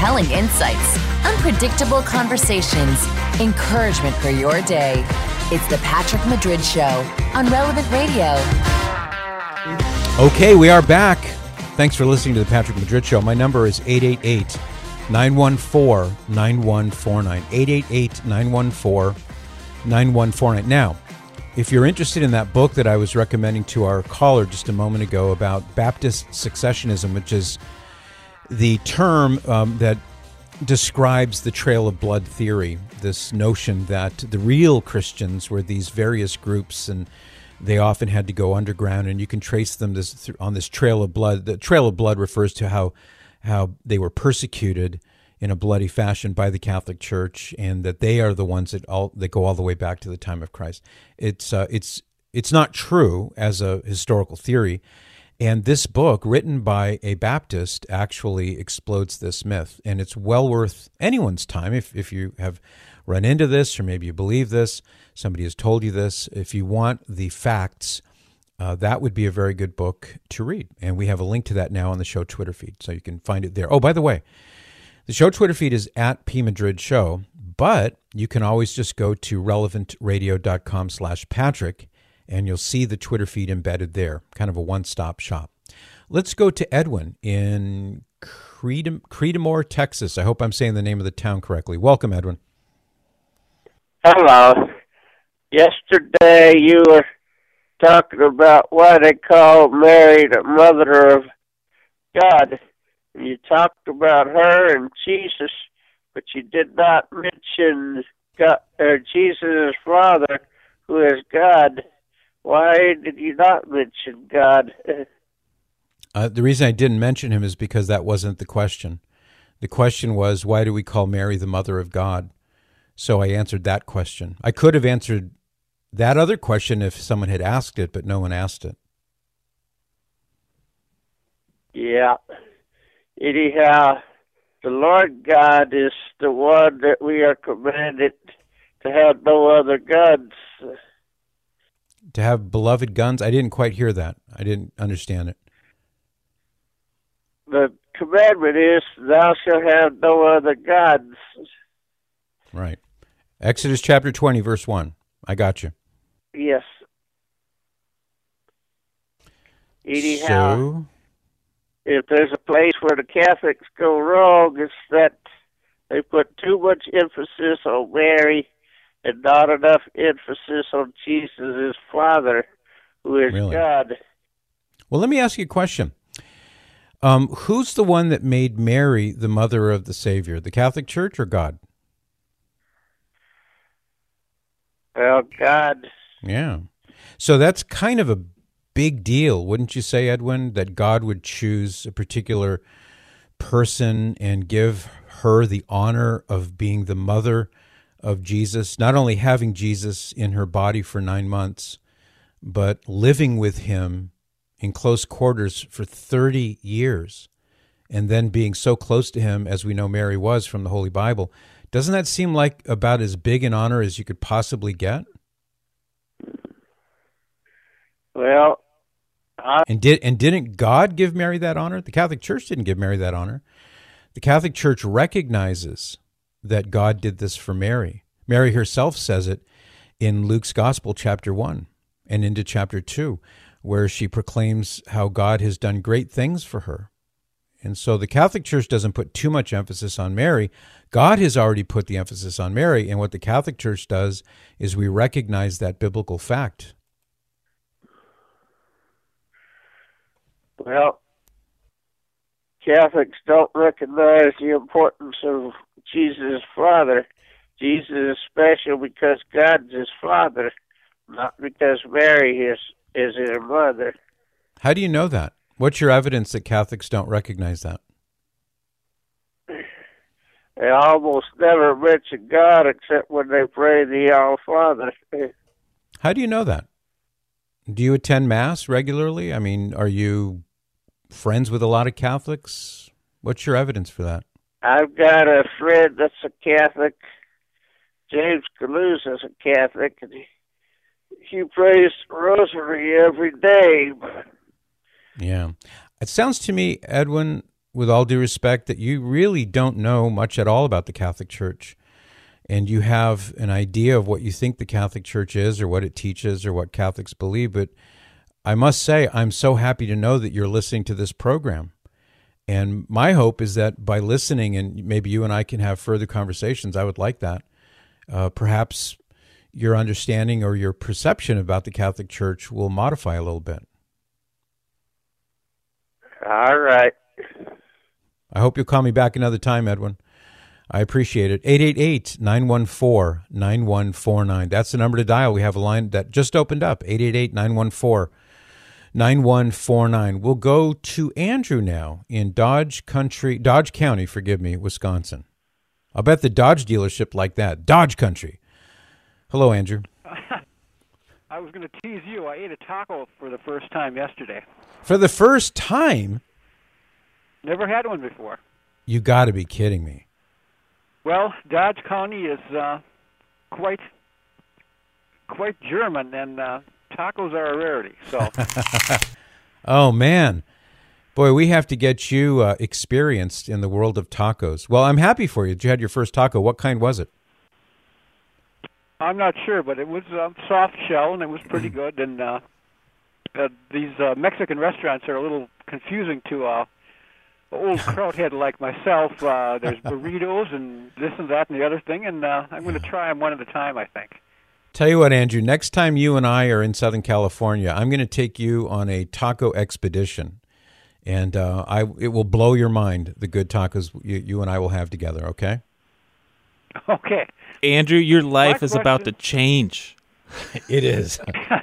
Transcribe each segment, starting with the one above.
compelling insights, unpredictable conversations, encouragement for your day. It's the Patrick Madrid Show on Relevant Radio. Okay, we are back. Thanks for listening to the Patrick Madrid Show. My number is 888-914-9149. 888-914-9149. Now, if you're interested in that book that I was recommending to our caller just a moment ago about Baptist successionism, which is the term that describes the trail of blood theory, this notion that the real Christians were these various groups and they often had to go underground, and you can trace them on this trail of blood. The trail of blood refers to how they were persecuted in a bloody fashion by the Catholic Church, and that they are the ones that go all the way back to the time of Christ. It's not true as a historical theory, and this book, written by a Baptist, actually explodes this myth, and it's well worth anyone's time if you have run into this, or maybe you believe this, somebody has told you this. If you want the facts, that would be a very good book to read, and we have a link to that now on the show Twitter feed, so you can find it there. Oh, by the way, the show Twitter feed is at PMadridShow, but you can always just go to relevantradio.com/Patrick, and you'll see the Twitter feed embedded there, kind of a one-stop shop. Let's go to Edwin in Creedmoor, Texas. I hope I'm saying the name of the town correctly. Welcome, Edwin. Hello. Yesterday you were talking about why they call Mary the Mother of God. You talked about her and Jesus, but you did not mention God, or Jesus' Father, who is God. Why did you not mention God? The reason I didn't mention him is because that wasn't the question. The question was, why do we call Mary the Mother of God? So I answered that question. I could have answered that other question if someone had asked it, but no one asked it. Yeah. Anyhow, the Lord God is the one that we are commanded to have no other gods. To have beloved guns? I didn't quite hear that. I didn't understand it. The commandment is, thou shalt have no other gods. Right. Exodus chapter 20, verse 1. I got you. Yes. Anyhow, So, if there's a place where the Catholics go wrong, it's that they put too much emphasis on Mary and not enough emphasis on Jesus, his Father, who is Really? God. well, let me ask you a question. Who's the one that made Mary the mother of the Savior, the Catholic Church or God? Well, God. Yeah. So that's kind of a big deal, wouldn't you say, Edwin, that God would choose a particular person and give her the honor of being the mother of Jesus, not only having Jesus in her body for 9 months, but living with him in close quarters for 30 years, and then being so close to him as we know Mary was from the Holy Bible. Doesn't that seem like about as big an honor as you could possibly get? Well, And didn't God give Mary that honor? The Catholic Church didn't give Mary that honor. The Catholic Church recognizes that God did this for Mary. Mary herself says it in Luke's Gospel, chapter 1, and into chapter 2, where she proclaims how God has done great things for her. And so the Catholic Church doesn't put too much emphasis on Mary. God has already put the emphasis on Mary, and what the Catholic Church does is we recognize that biblical fact. well, Catholics don't recognize the importance of Jesus' Father. Jesus is special because God's his Father, not because Mary is his mother. How do you know that? What's your evidence that Catholics don't recognize that? They almost never mention God except when they pray the Our Father. How do you know that? Do you attend Mass regularly? I mean, are you friends with a lot of Catholics? What's your evidence for that? I've got a friend that's a Catholic. James Calusa is a Catholic, and he prays the rosary every day. Yeah. It sounds to me, Edwin, with all due respect, that you really don't know much at all about the Catholic Church, and you have an idea of what you think the Catholic Church is or what it teaches or what Catholics believe. But I must say, I'm so happy to know that you're listening to this program. And my hope is that by listening, and maybe you and I can have further conversations, I would like that. Perhaps your understanding or your perception about the Catholic Church will modify a little bit. All right. I hope you'll call me back another time, Edwin. I appreciate it. 888-914-9149. That's the number to dial. We have a line that just opened up, 888-914-9149. We'll go to Andrew now in Dodge County, Wisconsin. I'll bet the Dodge dealership like that. Dodge Country. Hello, Andrew. I was going to tease you. I ate a taco for the first time yesterday. For the first time? Never had one before. You got to be kidding me. Well, Dodge County is quite German, and tacos are a rarity. So. Oh, man. Boy, we have to get you experienced in the world of tacos. Well, I'm happy for you that you had your first taco. What kind was it? I'm not sure, but it was soft shell, and it was pretty good. And these Mexican restaurants are a little confusing to old krauthead like myself. There's burritos and this and that and the other thing, and I'm going to try them one at a time, I think. Tell you what, Andrew, next time you and I are in Southern California, I'm going to take you on a taco expedition, and it will blow your mind, the good tacos you and I will have together, okay? Okay. Andrew, your life is about to change. It is.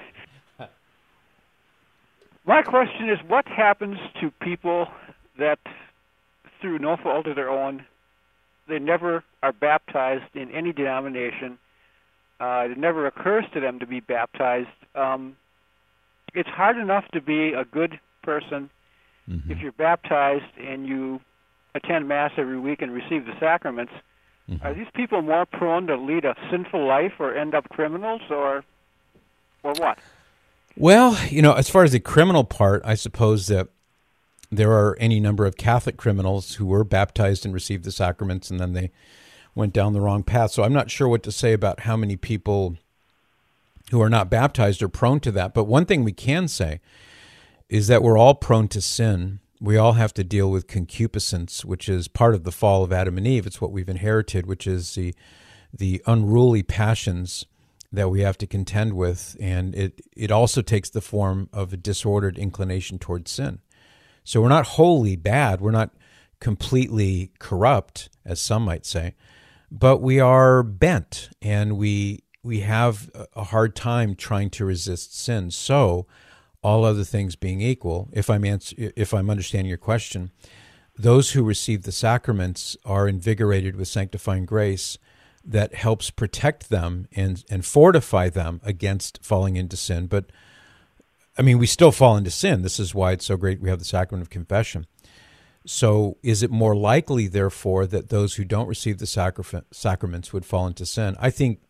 My question is, what happens to people that, through no fault of their own, they never are baptized in any denomination? It never occurs to them to be baptized. It's hard enough to be a good person if you're baptized and you attend Mass every week and receive the sacraments. Are these people more prone to lead a sinful life or end up criminals, or what? Well, as far as the criminal part, I suppose that there are any number of Catholic criminals who were baptized and received the sacraments, and then they went down the wrong path. So I'm not sure what to say about how many people who are not baptized are prone to that. But one thing we can say is that we're all prone to sin. We all have to deal with concupiscence, which is part of the fall of Adam and Eve. It's what we've inherited, which is the unruly passions that we have to contend with. And it also takes the form of a disordered inclination towards sin. So we're not wholly bad. We're not completely corrupt, as some might say, but we are bent, and we have a hard time trying to resist sin. So all other things being equal, if I'm understanding your question, those who receive the sacraments are invigorated with sanctifying grace that helps protect them and fortify them against falling into sin. But, I mean, we still fall into sin. This is why it's so great we have the sacrament of confession. So is it more likely, therefore, that those who don't receive the sacraments would fall into sin? I think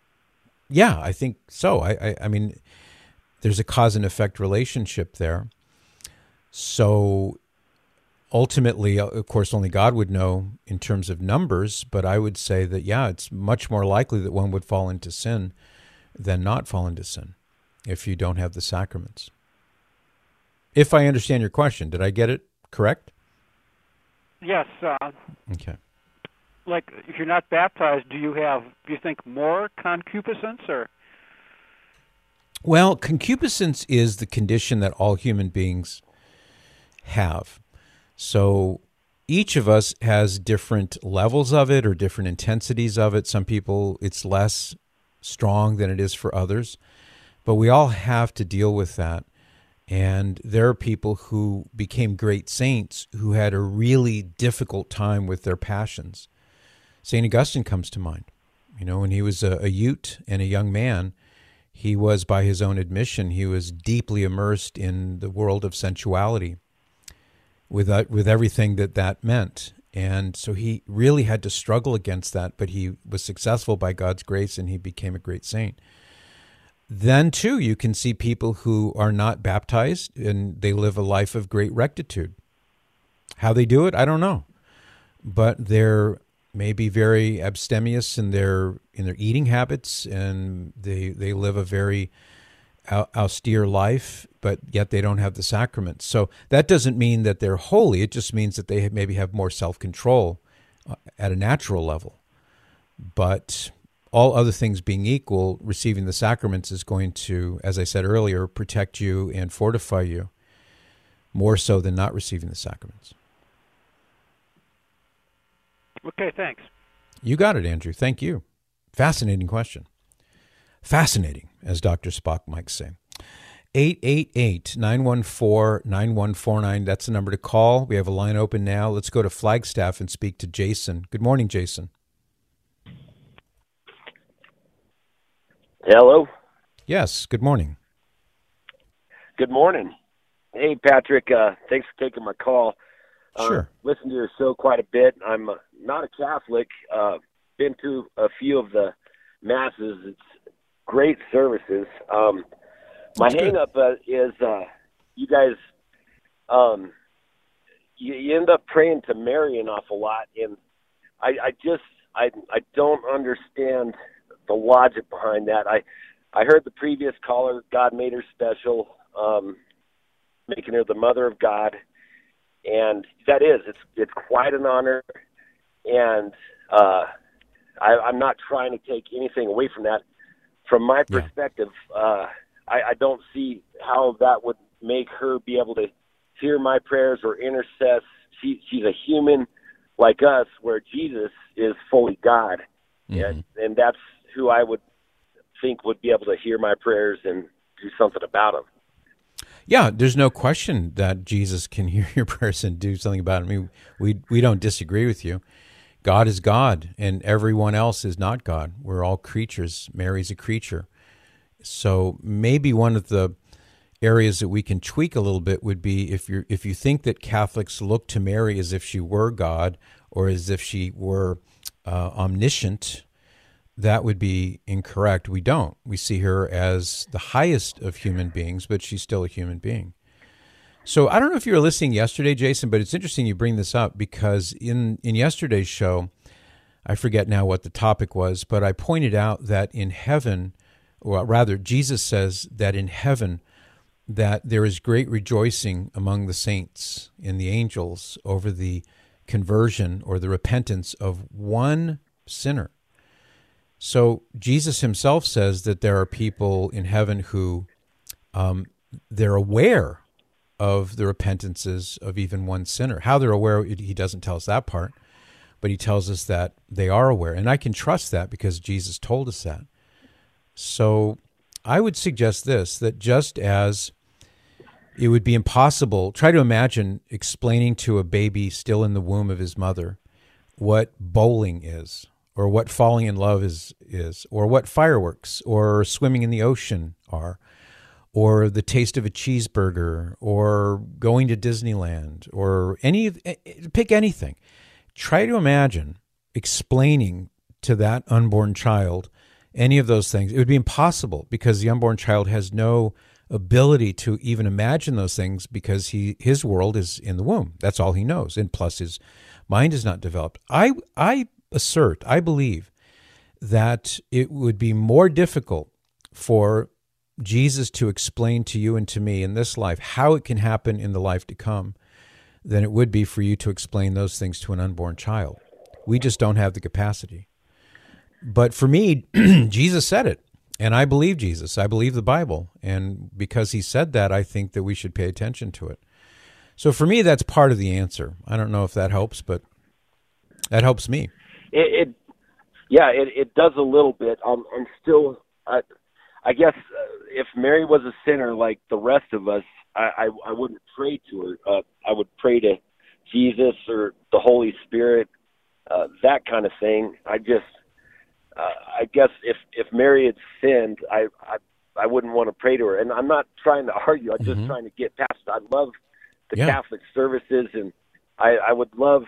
so. I mean, there's a cause and effect relationship there. So ultimately, of course, only God would know in terms of numbers, but I would say that, it's much more likely that one would fall into sin than not fall into sin if you don't have the sacraments. If I understand your question, did I get it correct? Yes. Okay. Like, if you're not baptized, do you think more concupiscence, or? Well, concupiscence is the condition that all human beings have. So each of us has different levels of it or different intensities of it. Some people, it's less strong than it is for others. But we all have to deal with that. And there are people who became great saints who had a really difficult time with their passions. St. Augustine comes to mind. When he was a youth and a young man, he was, by his own admission, he was deeply immersed in the world of sensuality with everything that meant. And so he really had to struggle against that, but he was successful by God's grace, and he became a great saint. Then, too, you can see people who are not baptized, and they live a life of great rectitude. How they do it, I don't know. But they're maybe very abstemious in their eating habits, and they live a very austere life, but yet they don't have the sacraments. So that doesn't mean that they're holy. It just means that they maybe have more self-control at a natural level. But all other things being equal, receiving the sacraments is going to, as I said earlier, protect you and fortify you more so than not receiving the sacraments. Okay, thanks. You got it, Andrew. Thank you. Fascinating question. Fascinating, as Dr. Spock might say. 888-914-9149. That's the number to call. We have a line open now. Let's go to Flagstaff and speak to Jason. Good morning, Jason. Hello? Yes, good morning. Good morning. Hey, Patrick. Thanks for taking my call. Sure. Listen to your show quite a bit. I'm not a Catholic. Been to a few of the masses. It's great services. My hang-up is you guys, you end up praying to Mary an awful lot, and I don't understand the logic behind that. I heard the previous caller, God made her special, making her the mother of God, and it's quite an honor, and I'm not trying to take anything away from that. From my perspective, I don't see how that would make her be able to hear my prayers or intercess. She's a human like us, where Jesus is fully God, and that's who I would think would be able to hear my prayers and do something about them. Yeah, there's no question that Jesus can hear your prayers and do something about it. I mean, we don't disagree with you. God is God, and everyone else is not God. We're all creatures. Mary's a creature. So maybe one of the areas that we can tweak a little bit would be if you think that Catholics look to Mary as if she were God or as if she were omniscient, that would be incorrect. We don't. We see her as the highest of human beings, but she's still a human being. So I don't know if you were listening yesterday, Jason, but it's interesting you bring this up because in yesterday's show, I forget now what the topic was, but I pointed out that in heaven, or rather Jesus says that in heaven, that there is great rejoicing among the saints and the angels over the conversion or the repentance of one sinner. So Jesus himself says that there are people in heaven who they're aware of the repentances of even one sinner. How they're aware, he doesn't tell us that part, but he tells us that they are aware. And I can trust that because Jesus told us that. So I would suggest this, that just as it would be impossible, try to imagine explaining to a baby still in the womb of his mother what bowling is, or what falling in love is, or what fireworks or swimming in the ocean are, or the taste of a cheeseburger, or going to Disneyland, or pick anything. Try to imagine explaining to that unborn child any of those things. It would be impossible because the unborn child has no ability to even imagine those things because his world is in the womb. That's all he knows, and plus his mind is not developed. I believe that it would be more difficult for Jesus to explain to you and to me in this life how it can happen in the life to come than it would be for you to explain those things to an unborn child. We just don't have the capacity. But for me, Jesus said it, and I believe Jesus. I believe the Bible, and because he said that, I think that we should pay attention to it. So for me, that's part of the answer. I don't know if that helps, but that helps me. It does a little bit. I'm still, I guess, if Mary was a sinner like the rest of us, I wouldn't pray to her. I would pray to Jesus or the Holy Spirit, that kind of thing. I guess if Mary had sinned, I wouldn't want to pray to her. And I'm not trying to argue. I'm just trying to get past it. I love the Catholic services, and I would love.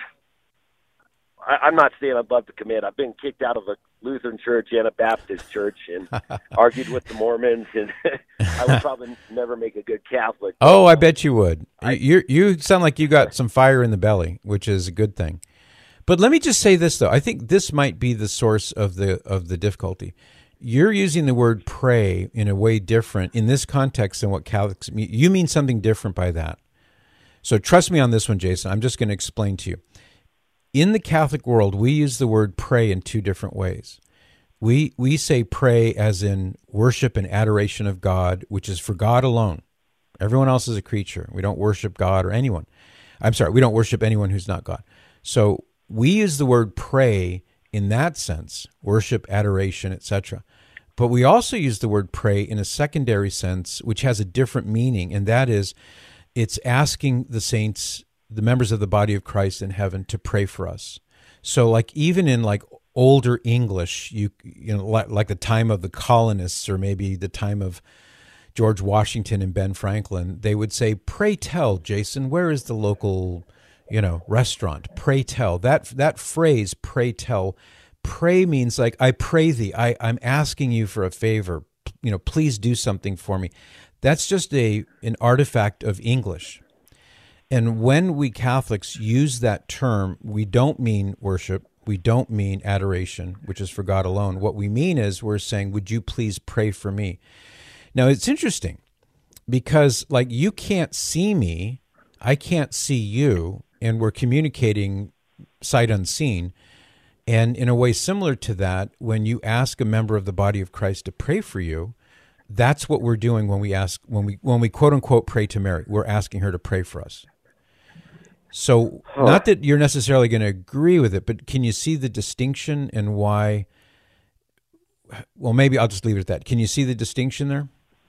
I'm not saying I'd love to commit. I've been kicked out of a Lutheran church and a Baptist church and argued with the Mormons. And I would probably never make a good Catholic. Oh, I bet you would. You sound like you got some fire in the belly, which is a good thing. But let me just say this, though. I think this might be the source of the difficulty. You're using the word pray in a way different in this context than what Catholics mean. You mean something different by that. So trust me on this one, Jason. I'm just going to explain to you. In the Catholic world, we use the word pray in two different ways. We say pray as in worship and adoration of God, which is for God alone. Everyone else is a creature. We don't worship God or anyone. I'm sorry, we don't worship anyone who's not God. So we use the word pray in that sense, worship, adoration, etc. But we also use the word pray in a secondary sense, which has a different meaning, and that is it's asking the saints, the members of the body of Christ in heaven, to pray for us. So like even in like older English, you know, like the time of the colonists or maybe the time of George Washington and Ben Franklin, they would say, "Pray tell, Jason, where is the local, restaurant? Pray tell." That phrase, "pray tell," pray means like, I pray thee, I'm asking you for a favor, please do something for me. That's just an artifact of English. And when we Catholics use that term, we don't mean worship, we don't mean adoration, which is for God alone. What we mean is we're saying, would you please pray for me? Now, it's interesting because, like, you can't see me, I can't see you, and we're communicating sight unseen. And in a way similar to that, when you ask a member of the body of Christ to pray for you, that's what we're doing when we quote unquote pray to Mary. We're asking her to pray for us. So not that you're necessarily going to agree with it, but can you see the distinction and why? Well, maybe I'll just leave it at that. Can you see the distinction there?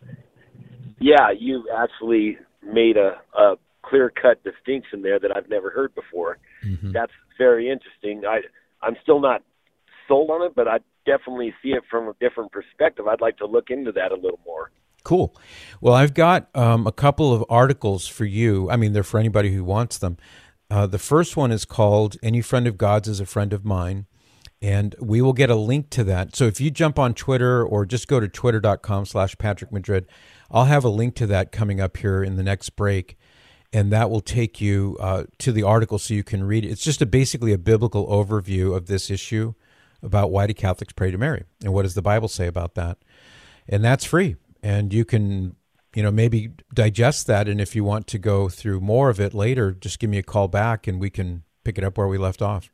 Yeah, you actually made a clear-cut distinction there that I've never heard before. Mm-hmm. That's very interesting. I'm still not sold on it, but I definitely see it from a different perspective. I'd like to look into that a little more. Cool. Well, I've got a couple of articles for you. I mean, they're for anybody who wants them. The first one is called "Any Friend of God's is a Friend of Mine," and we will get a link to that. So if you jump on Twitter or just go to twitter.com/PatrickMadrid, I'll have a link to that coming up here in the next break, and that will take you to the article so you can read it. It's just basically a biblical overview of this issue about why do Catholics pray to Mary and what does the Bible say about that. And that's free. And you can, maybe digest that. And if you want to go through more of it later, just give me a call back and we can pick it up where we left off.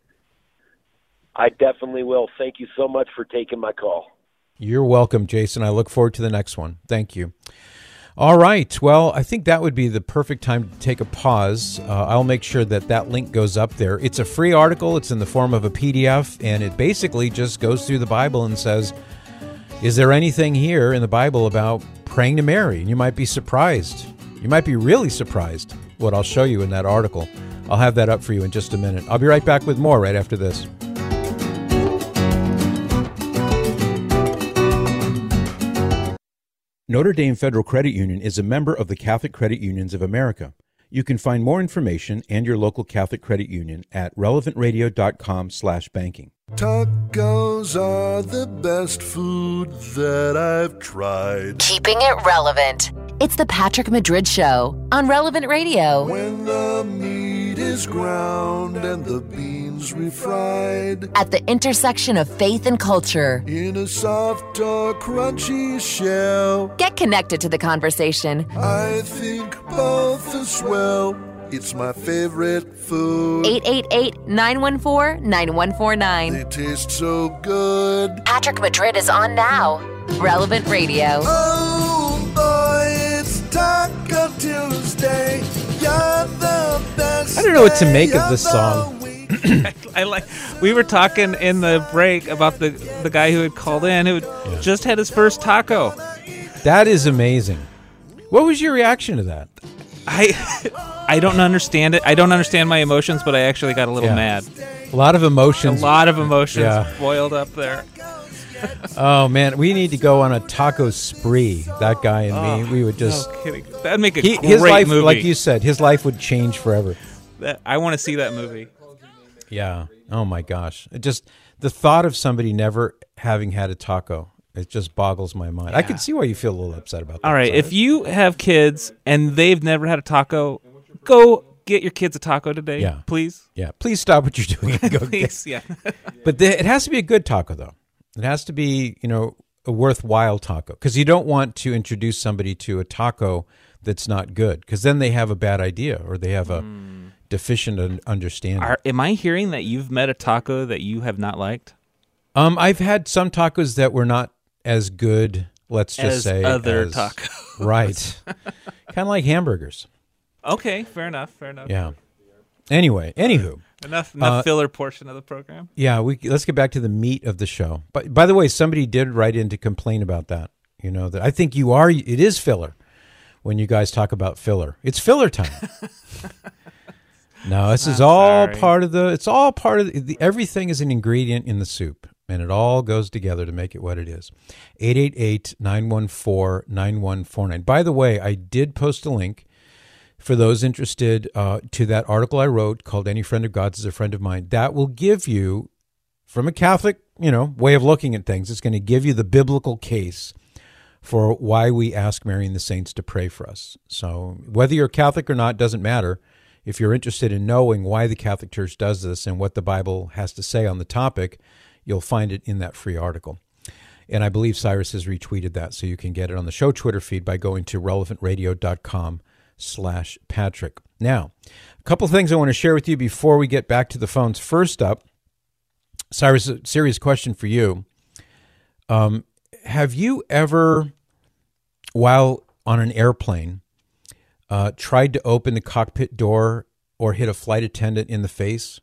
I definitely will. Thank you so much for taking my call. You're welcome, Jason. I look forward to the next one. Thank you. All right. Well, I think that would be the perfect time to take a pause. I'll make sure that link goes up there. It's a free article. It's in the form of a PDF, and it basically just goes through the Bible and says, is there anything here in the Bible about praying to Mary? And you might be surprised. You might be really surprised what I'll show you in that article. I'll have that up for you in just a minute. I'll be right back with more right after this. Notre Dame Federal Credit Union is a member of the Catholic Credit Unions of America. You can find more information and your local Catholic Credit Union at relevantradio.com/banking. Tacos are the best food that I've tried. Keeping it relevant. It's the Patrick Madrid Show on Relevant Radio. When the meat is ground and the beans refried. At the intersection of faith and culture. In a soft or crunchy shell. Get connected to the conversation. I think both are swell. It's my favorite food. 888-914-9149. They taste so good. Patrick Madrid is on now. Relevant Radio. Oh boy, it's Taco Tuesday. You're the best. I don't know what to make of this song. We were talking in the break about the guy who had called in who just had his first taco. That is amazing. What was your reaction to that? I don't understand it. I don't understand my emotions, but I actually got a little mad. A lot of emotions. Boiled up there. Oh, man. We need to go on a taco spree, that guy and me. We would just... No kidding. That'd make great his life, movie. Like you said, his life would change forever. I want to see that movie. Yeah. Oh, my gosh. The thought of somebody never having had a taco It just boggles my mind. I can see why you feel a little upset about that. All right, if you have kids and they've never had a taco, go get your kids a taco today, please. Yeah, please stop what you're doing and go please, But it has to be a good taco, though. It has to be, a worthwhile taco, because you don't want to introduce somebody to a taco that's not good, because then they have a bad idea or they have a deficient understanding. Am I hearing that you've met a taco that you have not liked? I've had some tacos that were not as good, let's just say, other tacos. Right. Kind of like hamburgers. Okay, fair enough. Yeah. Anyway, anywho. Enough filler portion of the program. Yeah, let's get back to the meat of the show. But by the way, somebody did write in to complain about that. That I think it is filler when you guys talk about filler. It's filler time. No, this is all part of everything is an ingredient in the soup, and it all goes together to make it what it is. 888-914-9149. By the way, I did post a link for those interested to that article I wrote called Any Friend of God's is a Friend of Mine. That will give you, from a Catholic, way of looking at things, it's going to give you the biblical case for why we ask Mary and the saints to pray for us. So whether you're Catholic or not doesn't matter. If you're interested in knowing why the Catholic Church does this and what the Bible has to say on the topic, you'll find it in that free article. And I believe Cyrus has retweeted that, so you can get it on the show Twitter feed by going to relevantradio.com/Patrick. Now, a couple things I want to share with you before we get back to the phones. First up, Cyrus, a serious question for you. Have you ever, while on an airplane, tried to open the cockpit door or hit a flight attendant in the face?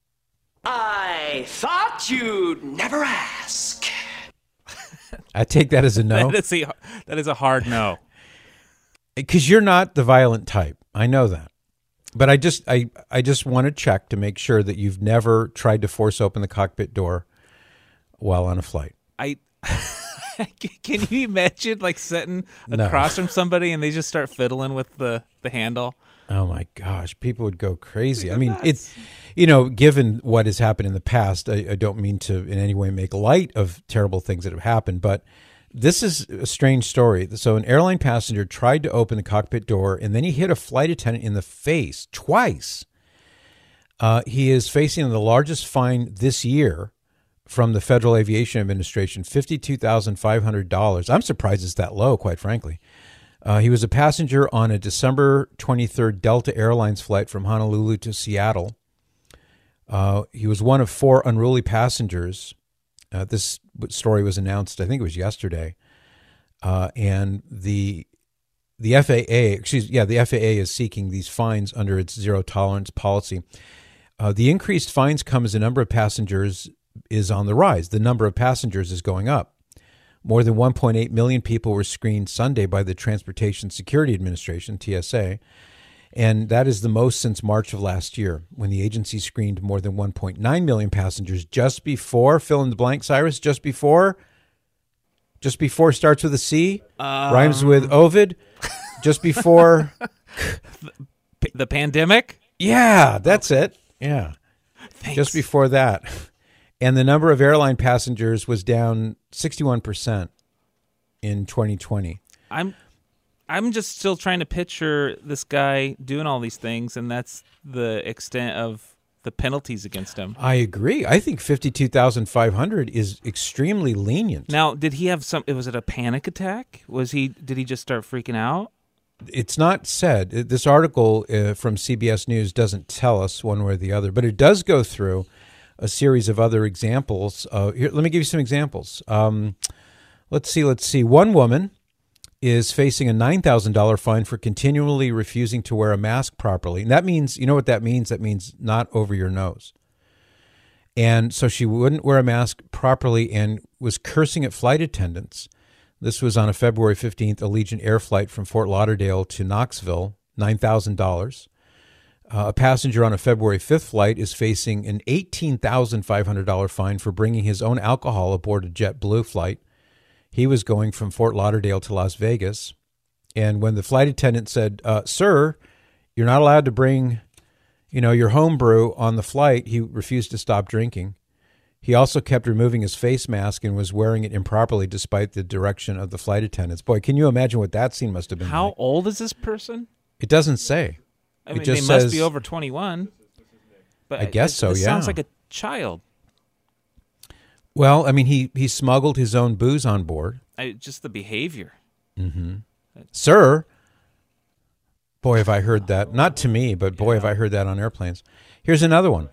I thought you'd never ask. I take that as a no. That is a hard no. Because you're not the violent type. I know that. But I just want to check to make sure that you've never tried to force open the cockpit door while on a flight. Can you imagine sitting across from somebody and they just start fiddling with the handle? Oh my gosh, people would go crazy. I mean, it's, given what has happened in the past, I don't mean to in any way make light of terrible things that have happened, but this is a strange story. So an airline passenger tried to open the cockpit door and then he hit a flight attendant in the face twice. He is facing the largest fine this year from the Federal Aviation Administration, $52,500. I'm surprised it's that low, quite frankly. He was a passenger on a December 23rd Delta Airlines flight from Honolulu to Seattle. He was one of 4 unruly passengers. This story was announced, I think it was yesterday. And the FAA is seeking these fines under its zero tolerance policy. The increased fines come as the number of passengers is on the rise. The number of passengers is going up. More than 1.8 million people were screened Sunday by the Transportation Security Administration, TSA, and that is the most since March of last year, when the agency screened more than 1.9 million passengers just before, fill in the blank, Cyrus, just before starts with a C, rhymes with Ovid, just before... the pandemic? Yeah, that's it. Yeah. Thanks. Just before that. And the number of airline passengers was down 61% in 2020. I'm just still trying to picture this guy doing all these things, and that's the extent of the penalties against him. I agree. I think $52,500 is extremely lenient. Now, did he have was it a panic attack? Did he just start freaking out? It's not said. This article from CBS News doesn't tell us one way or the other, but it does go through a series of other examples. Here, let me give you some examples. Let's see. One woman is facing a $9,000 fine for continually refusing to wear a mask properly. And that means, you know what that means? That means not over your nose. And so she wouldn't wear a mask properly and was cursing at flight attendants. This was on a February 15th Allegiant Air flight from Fort Lauderdale to Knoxville, $9,000. A passenger on a February 5th flight is facing an $18,500 fine for bringing his own alcohol aboard a JetBlue flight. He was going from Fort Lauderdale to Las Vegas. And when the flight attendant said, sir, you're not allowed to bring, your home brew on the flight, he refused to stop drinking. He also kept removing his face mask and was wearing it improperly despite the direction of the flight attendants. Boy, can you imagine what that scene must have been How like? old is this person? It doesn't say. I mean, it just they says, must be over 21. But I guess so, this yeah. sounds like a child. Well, I mean, he smuggled his own booze on board. Just the behavior. Sir, boy, have I heard that. Not to me, but boy, have I heard that on airplanes. Here's another one.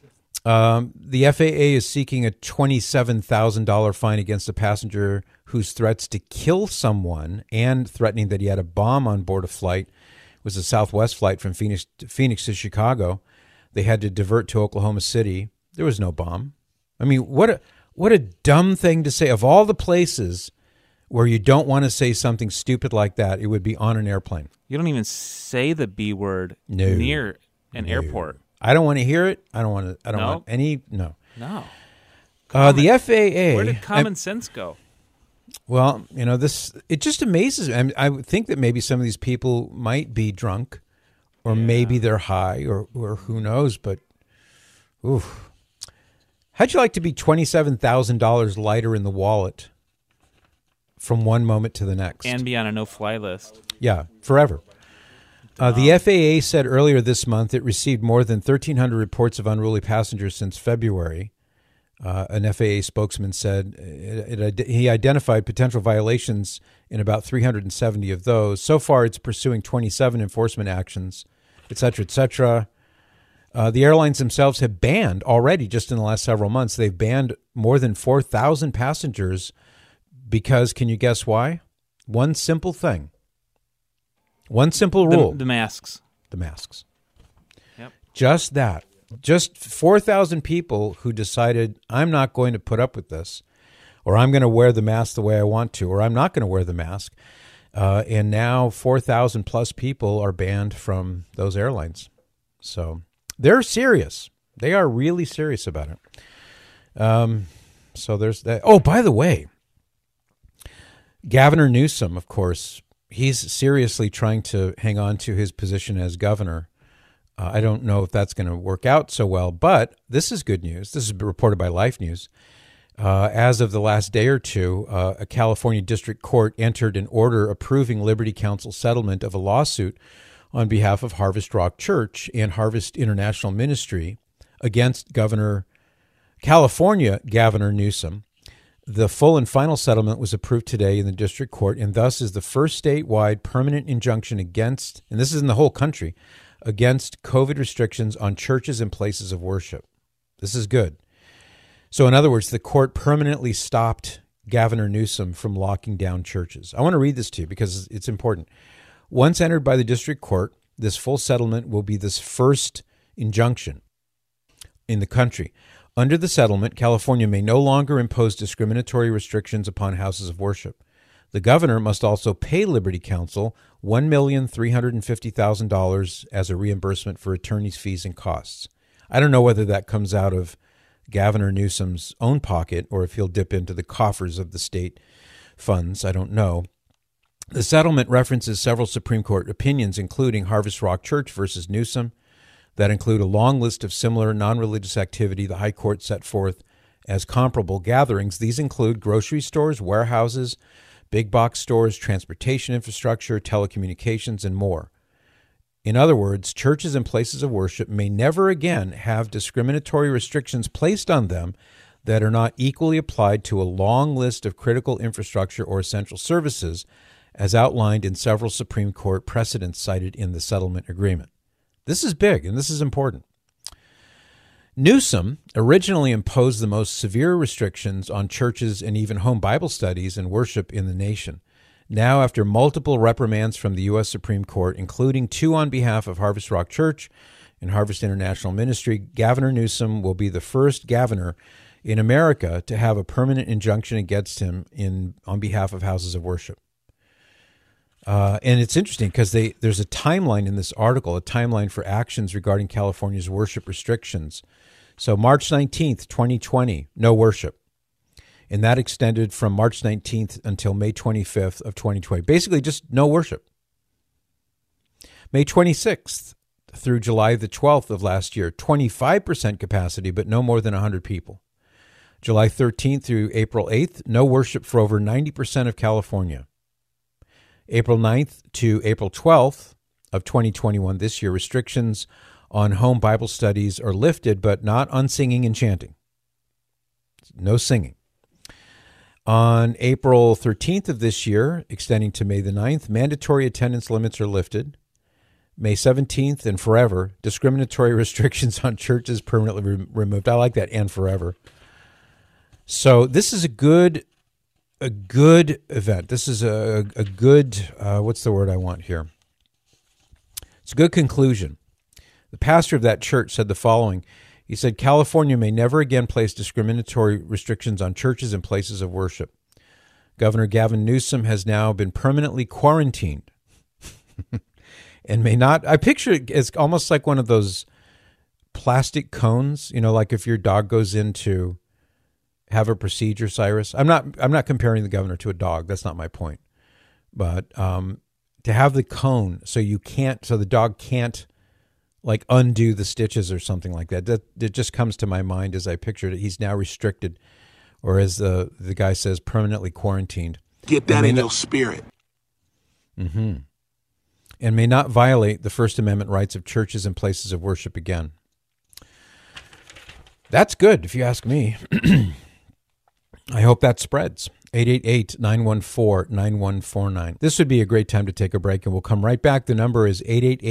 The FAA is seeking a $27,000 fine against a passenger whose threats to kill someone and threatening that he had a bomb on board a flight. It was a Southwest flight from Phoenix to Chicago. They had to divert to Oklahoma City. There was no bomb. I mean, what a dumb thing to say. Of all the places where you don't want to say something stupid like that, it would be on an airplane. You don't even say the B word near an airport. I don't want to hear it. I don't want any. No. No. The FAA. Where did common sense go? Well, it just amazes me. I would think that maybe some of these people might be drunk, or maybe they're high, or who knows. But, oof. How'd you like to be $27,000 lighter in the wallet from one moment to the next? And be on a no-fly list. Yeah, forever. The FAA said earlier this month it received more than 1,300 reports of unruly passengers since February. An FAA spokesman said he identified potential violations in about 370 of those. So far, it's pursuing 27 enforcement actions, et cetera, et cetera. The airlines themselves have banned already, just in the last several months, they've banned more than 4,000 passengers because, can you guess why? One simple thing. One simple rule. The masks. The masks. Yep. Just that. Just 4,000 people who decided, I'm not going to put up with this, or I'm going to wear the mask the way I want to, or I'm not going to wear the mask. And now 4,000 plus people are banned from those airlines. So they're serious. They are really serious about it. So there's that. Oh, by the way, Gavin Newsom, of course, he's seriously trying to hang on to his position as governor. I don't know if that's going to work out so well, but this is good news. This is reported by Life News. As of the last day or two, a California district court entered an order approving Liberty Counsel's settlement of a lawsuit on behalf of Harvest Rock Church and Harvest International Ministry against California Governor Newsom. The full and final settlement was approved today in the district court and thus is the first statewide permanent injunction against, and this is in the whole country, against COVID restrictions on churches and places of worship. This is good. So in other words, the court permanently stopped Governor Newsom from locking down churches. I want to read this to you because it's important. Once entered by the district court, this full settlement will be this first injunction in the country. Under the settlement, California may no longer impose discriminatory restrictions upon houses of worship. The governor must also pay Liberty Counsel $1,350,000 as a reimbursement for attorney's fees and costs. I don't know whether that comes out of Governor Newsom's own pocket or if he'll dip into the coffers of the state funds. I don't know. The settlement references several Supreme Court opinions, including Harvest Rock Church versus Newsom, that include a long list of similar non-religious activity the High Court set forth as comparable gatherings. These include grocery stores, warehouses, big box stores, transportation infrastructure, telecommunications, and more. In other words, churches and places of worship may never again have discriminatory restrictions placed on them that are not equally applied to a long list of critical infrastructure or essential services, as outlined in several Supreme Court precedents cited in the settlement agreement. This is big, and this is important. Newsom originally imposed the most severe restrictions on churches and even home Bible studies and worship in the nation. Now, after multiple reprimands from the U.S. Supreme Court, including 2 on behalf of Harvest Rock Church and Harvest International Ministry, Governor Newsom will be the first governor in America to have a permanent injunction against him on behalf of houses of worship. And it's interesting because there's a timeline in this article, a timeline for actions regarding California's worship restrictions. So March 19th, 2020, no worship. And that extended from March 19th until May 25th of 2020. Basically just no worship. May 26th through July the 12th of last year, 25% capacity, but no more than 100 people. July 13th through April 8th, no worship for over 90% of California. April 9th to April 12th of 2021, this year, restrictions on home Bible studies are lifted, but not on singing and chanting. No singing. On April 13th of this year, extending to May the 9th, mandatory attendance limits are lifted. May 17th and forever, discriminatory restrictions on churches permanently removed. I like that, and forever. So this is a good event. This is a good, what's the word I want here? It's a good conclusion. The pastor of that church said the following. He said, California may never again place discriminatory restrictions on churches and places of worship. Governor Gavin Newsom has now been permanently quarantined and may not, I picture it as almost like one of those plastic cones, like if your dog goes in to have a procedure, Cyrus. I'm not comparing the governor to a dog. That's not my point. But to have the cone so the dog can't like undo the stitches or something like that. It just comes to my mind as I pictured it. He's now restricted, or as the guy says, permanently quarantined. Get that in your spirit. Mm-hmm. And may not violate the First Amendment rights of churches and places of worship again. That's good, if you ask me. I hope that spreads. 888-914-9149. This would be a great time to take a break, and we'll come right back. The number is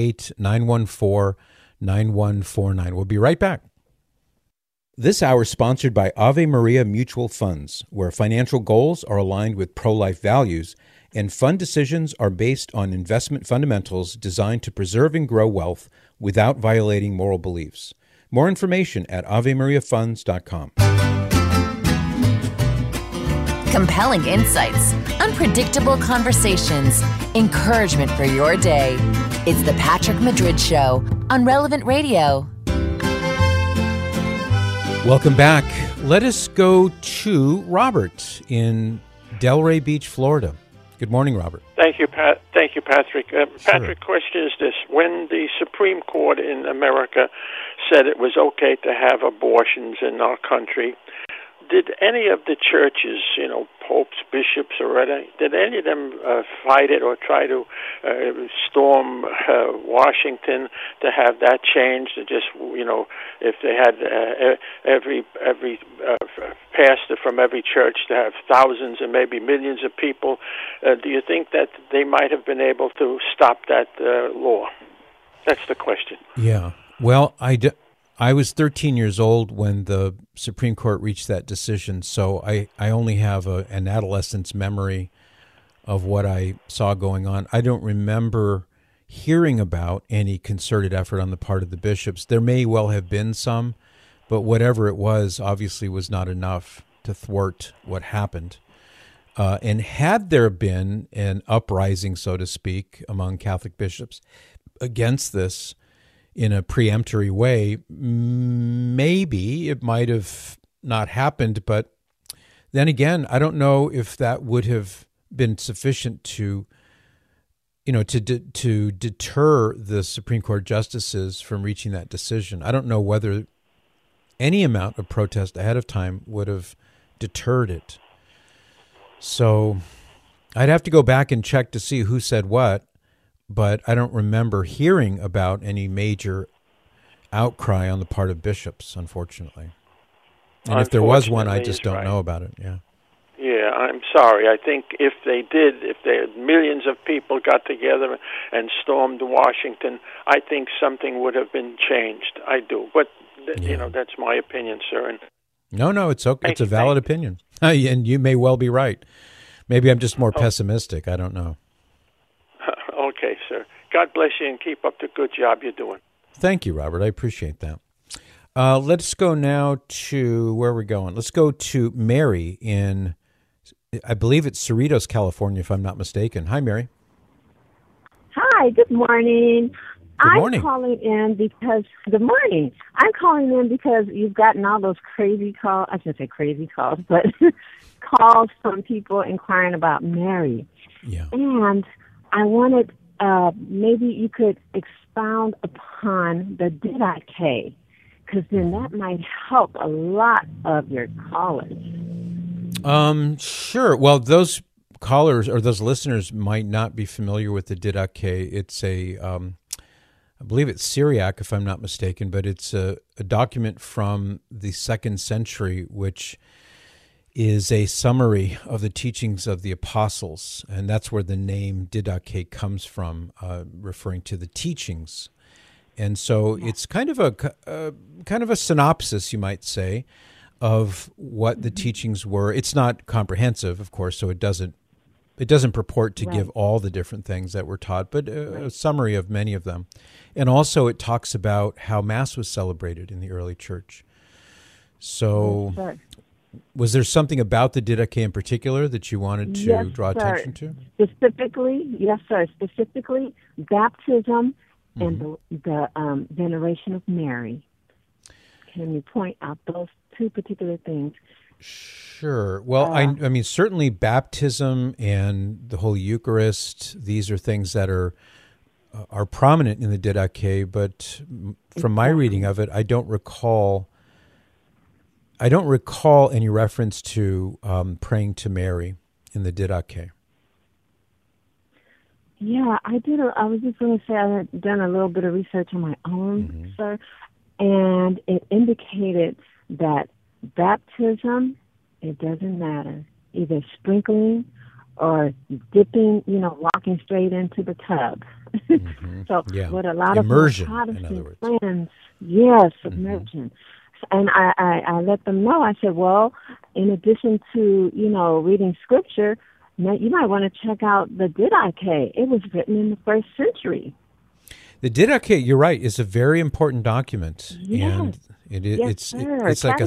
888-914-9149. We'll be right back. This hour is sponsored by Ave Maria Mutual Funds, where financial goals are aligned with pro-life values, and fund decisions are based on investment fundamentals designed to preserve and grow wealth without violating moral beliefs. More information at AveMariaFunds.com. Compelling insights, unpredictable conversations, encouragement for your day. It's the Patrick Madrid Show on Relevant Radio. Welcome back. Let us go to Robert in Delray Beach, Florida. Good morning, Robert. Thank you, Thank you, Patrick. Patrick, question is this. When the Supreme Court in America said it was okay to have abortions in our country, did any of the churches, popes, bishops, or whatever, did any of them fight it or try to storm Washington to have that changed? To just, if they had every pastor from every church to have thousands and maybe millions of people, do you think that they might have been able to stop that law? That's the question. Yeah. Well, I was 13 years old when the Supreme Court reached that decision, so I only have an adolescent's memory of what I saw going on. I don't remember hearing about any concerted effort on the part of the bishops. There may well have been some, but whatever it was obviously was not enough to thwart what happened. And had there been an uprising, so to speak, among Catholic bishops against this, in a preemptory way, maybe it might have not happened. But then again, I don't know if that would have been sufficient to, to deter the Supreme Court justices from reaching that decision. I don't know whether any amount of protest ahead of time would have deterred it. So I'd have to go back and check to see who said what. But I don't remember hearing about any major outcry on the part of bishops, unfortunately. And if there was one, I just don't know about it. Yeah. Yeah, I'm sorry. I think if millions of people got together and stormed Washington, I think something would have been changed. I do. But, that's my opinion, sir. And no, it's okay. It's a valid opinion. And you may well be right. Maybe I'm just more pessimistic. I don't know. Okay, sir. God bless you and keep up the good job you're doing. Thank you, Robert. I appreciate that. Let's go now to, where are we going? Let's go to Mary in, I believe it's Cerritos, California, if I'm not mistaken. Hi, Mary. Hi, good morning. Good morning. I'm calling in because you've gotten all those crazy calls. I shouldn't say crazy calls, but calls from people inquiring about Mary. Yeah. And I wanted, maybe you could expound upon the Didache, Because then that might help a lot of your callers. Sure. Well, those callers or those listeners might not be familiar with the Didache. It's I believe it's Syriac, if I'm not mistaken, but it's a document from the 2nd century, which is a summary of the teachings of the apostles, and that's where the name Didache comes from, referring to the teachings. And so it's kind of a synopsis, you might say, of what the teachings were. It's not comprehensive, of course, so it doesn't purport to give all the different things that were taught, but a summary of many of them. And also it talks about how Mass was celebrated in the early church. So was there something about the Didache in particular that you wanted to draw attention to? Specifically, baptism and the veneration of Mary. Can you point out those two particular things? Sure. Well, I mean, certainly baptism and the Holy Eucharist, these are things that are prominent in the Didache, but from my reading of it, I don't recall any reference to praying to Mary in the Didache. Yeah, I did. I was just going to say I had done a little bit of research on my own, sir, and it indicated that baptism, it doesn't matter, either sprinkling or dipping, walking straight into the tub. So what a lot immersion, of Protestant friends, submersion. And I let them know, I said, well, in addition to, reading scripture, you might want to check out the Didache. It was written in the 1st century. The Didache, you're right, is a very important document. Yes. And it is, it's like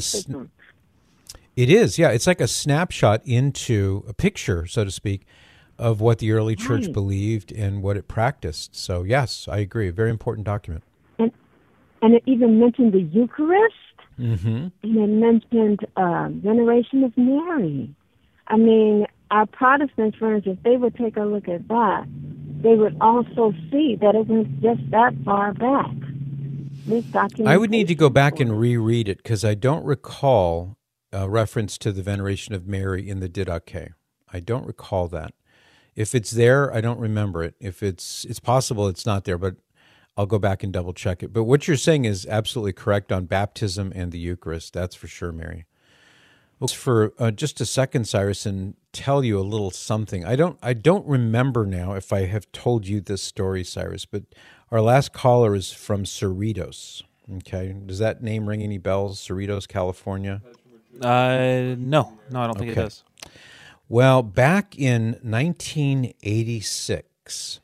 it's like a snapshot into a picture, so to speak, of what the early church believed and what it practiced. So yes, I agree, a very important document. And it even mentioned the Eucharist, and it mentioned veneration of Mary. I mean, our Protestant friends, if they would take a look at that, they would also see that it went just that far back. I would need to go back and reread it because I don't recall a reference to the veneration of Mary in the Didache. I don't recall that. If it's there, I don't remember it. If it's possible it's not there, but I'll go back and double check it. But what you're saying is absolutely correct on baptism and the Eucharist. That's for sure, Mary. For just a second, Cyrus, and tell you a little something. I don't remember now if I have told you this story, Cyrus, but our last caller is from Cerritos. Okay, does that name ring any bells? Cerritos, California. No, I don't think it does. Well, back in 1986,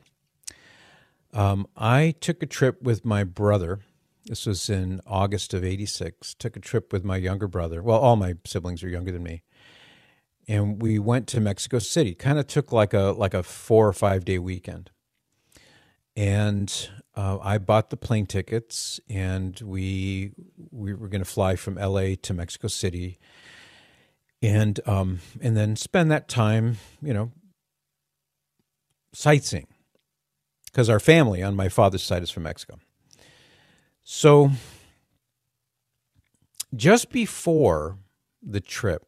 I took a trip with my brother. This was in August of 86. Took a trip with my younger brother. Well, all my siblings are younger than me. And we went to Mexico City. Kind of took like a 4 or 5 day weekend. And I bought the plane tickets, and we were going to fly from LA to Mexico City, and then spend that time, sightseeing, because our family on my father's side is from Mexico. So just before the trip,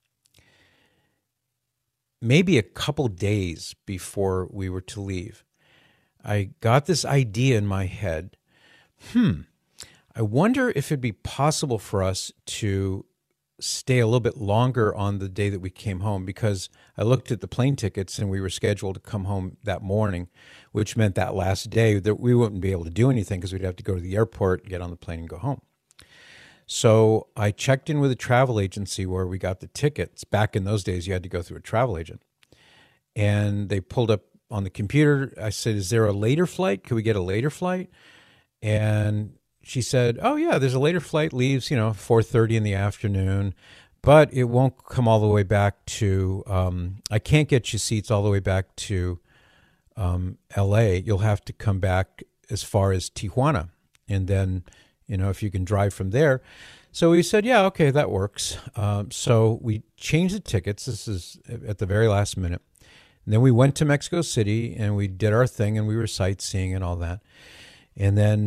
maybe a couple days before we were to leave, I got this idea in my head. I wonder if it'd be possible for us to stay a little bit longer on the day that we came home, because I looked at the plane tickets and we were scheduled to come home that morning, which meant that last day that we wouldn't be able to do anything because we'd have to go to the airport, get on the plane, and go home. So I checked in with a travel agency where we got the tickets. Back in those days, you had to go through a travel agent. And they pulled up on the computer. I said, is there a later flight? Could we get a later flight? And she said, oh, yeah, there's a later flight, leaves, 4:30 in the afternoon, but it won't come all the way back to, I can't get you seats all the way back to L.A. You'll have to come back as far as Tijuana, and then, if you can drive from there. So we said, yeah, okay, that works. So we changed the tickets. This is at the very last minute. And then we went to Mexico City, and we did our thing, and we were sightseeing and all that. And then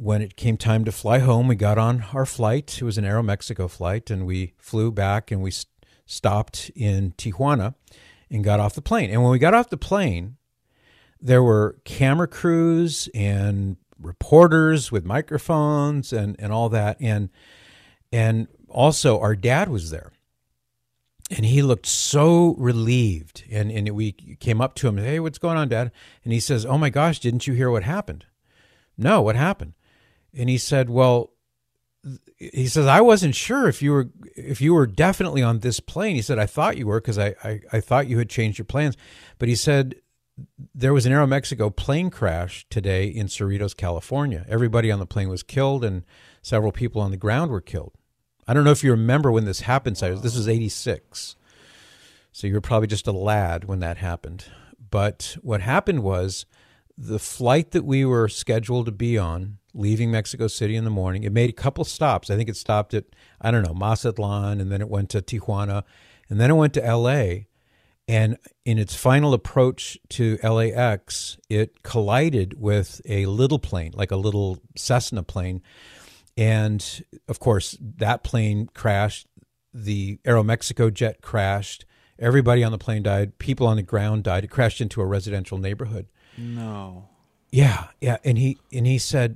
when it came time to fly home, we got on our flight. It was an Aeromexico flight, and we flew back, and we stopped in Tijuana and got off the plane. And when we got off the plane, there were camera crews and reporters with microphones and all that. And also our dad was there. And he looked so relieved. And we came up to him, hey, what's going on, Dad? And he says, oh my gosh, didn't you hear what happened? No, what happened? And he said, well, he says, I wasn't sure if you were definitely on this plane. He said, I thought you were because I thought you had changed your plans. But he said, there was an Aeromexico plane crash today in Cerritos, California. Everybody on the plane was killed and several people on the ground were killed. I don't know if you remember when this happened. This was 86. So you were probably just a lad when that happened. But what happened was the flight that we were scheduled to be on, leaving Mexico City in the morning, it made a couple stops. I think it stopped at, Mazatlan, and then it went to Tijuana, and then it went to L.A., and in its final approach to LAX, it collided with a little plane, like a little Cessna plane. And, of course, that plane crashed. The Aeromexico jet crashed. Everybody on the plane died. People on the ground died. It crashed into a residential neighborhood. No. Yeah. And he said,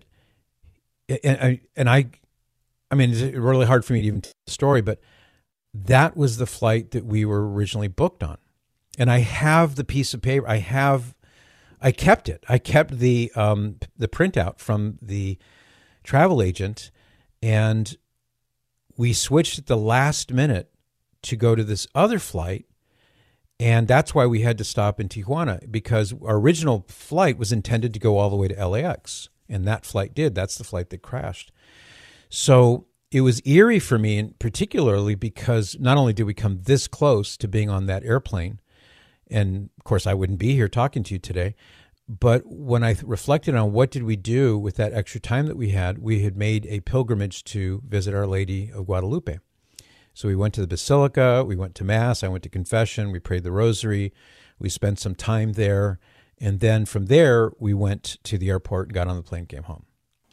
and I mean, it's really hard for me to even tell the story, but that was the flight that we were originally booked on. And I have the piece of paper. I kept it. I kept the printout from the travel agent, and we switched at the last minute to go to this other flight. And that's why we had to stop in Tijuana, because our original flight was intended to go all the way to LAX. And that flight did. That's the flight that crashed. So it was eerie for me, and particularly because not only did we come this close to being on that airplane, and of course I wouldn't be here talking to you today, but when I reflected on what did we do with that extra time that we had made a pilgrimage to visit Our Lady of Guadalupe. So we went to the Basilica, we went to Mass, I went to confession, we prayed the rosary, we spent some time there, and then from there we went to the airport, got on the plane, came home.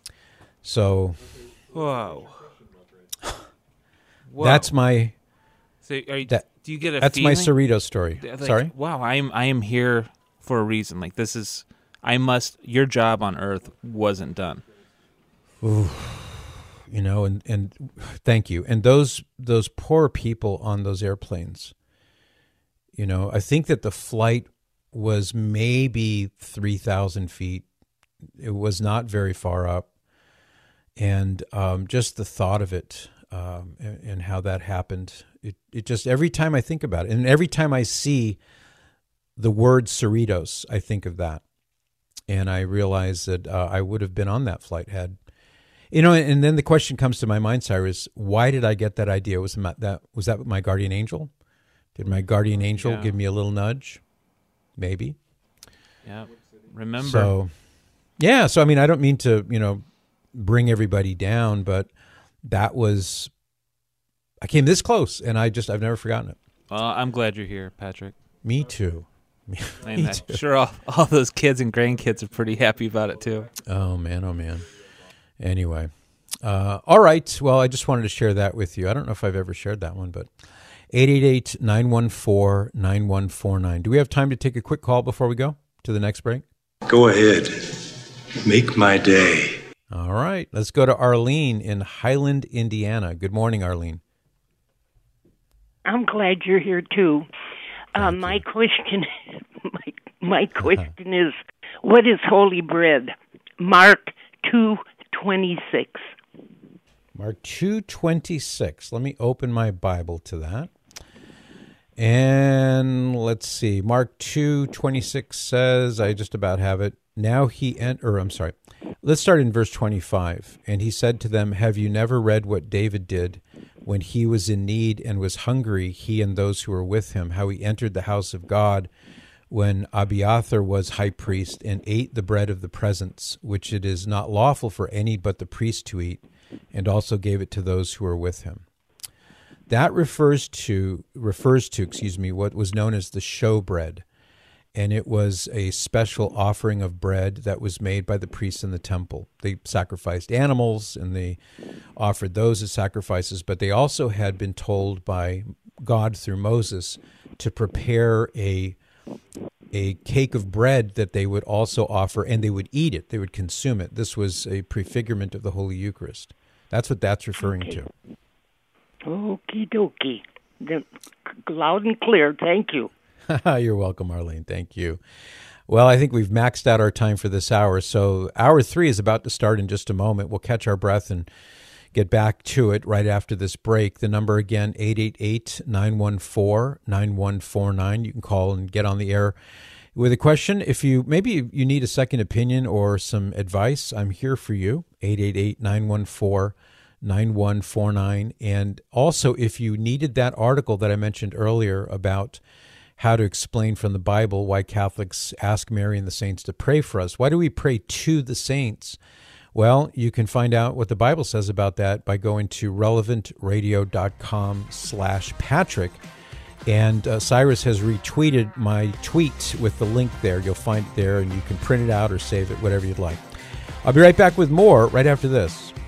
So, whoa. That's my. So do you get a that's feeling? my Cerritos story. Like, Sorry? Wow, I am here for a reason. Like, this is, your job on earth wasn't done. Ooh, and thank you. And those poor people on those airplanes, I think that the flight was maybe 3,000 feet. It was not very far up. And just the thought of it and how that happened, it just, every time I think about it, and every time I see the word Cerritos, I think of that. And I realize that I would have been on that flight had, and then the question comes to my mind, Cyrus, why did I get that idea? Was that my guardian angel? Did my guardian angel give me a little nudge? Maybe. Yeah. Remember. So I mean, I don't mean to, bring everybody down, but I came this close, and I've never forgotten it. Well, I'm glad you're here, Patrick. Me too. And I'm sure all those kids and grandkids are pretty happy about it too. Oh man. Anyway, all right. Well, I just wanted to share that with you. I don't know if I've ever shared that one, but 888-914-9149. Do we have time to take a quick call before we go to the next break? Go ahead. Make my day. All right. Let's go to Arlene in Highland, Indiana. Good morning, Arlene. I'm glad you're here too. My question is, what is holy bread? Mark 2:26. Mark 2:26. Let me open my Bible to that. And let's see. Mark 2:26 says, I just about have it. Let's start in verse 25. And he said to them, have you never read what David did when he was in need and was hungry, he and those who were with him, how he entered the house of God when Abiathar was high priest and ate the bread of the presence, which it is not lawful for any but the priest to eat, and also gave it to those who were with him. That refers to what was known as the showbread. and it was a special offering of bread that was made by the priests in the temple. They sacrificed animals, and they offered those as sacrifices, but they also had been told by God through Moses to prepare a cake of bread that they would also offer, and they would eat it. They would consume it. This was a prefigurement of the Holy Eucharist. That's what that's referring to. Okie dokie. Loud and clear. Thank you. You're welcome, Arlene. Thank you. Well, I think we've maxed out our time for this hour. So hour 3 is about to start in just a moment. We'll catch our breath and get back to it right after this break. The number again, 888-914-9149. You can call and get on the air with a question. If you need a second opinion or some advice, I'm here for you. 888-914-9149. And also, if you needed that article that I mentioned earlier about how to explain from the Bible why Catholics ask Mary and the saints to pray for us. Why do we pray to the saints? Well, you can find out what the Bible says about that by going to relevantradio.com/Patrick. And Cyrus has retweeted my tweet with the link there. You'll find it there, and you can print it out or save it, whatever you'd like. I'll be right back with more right after this.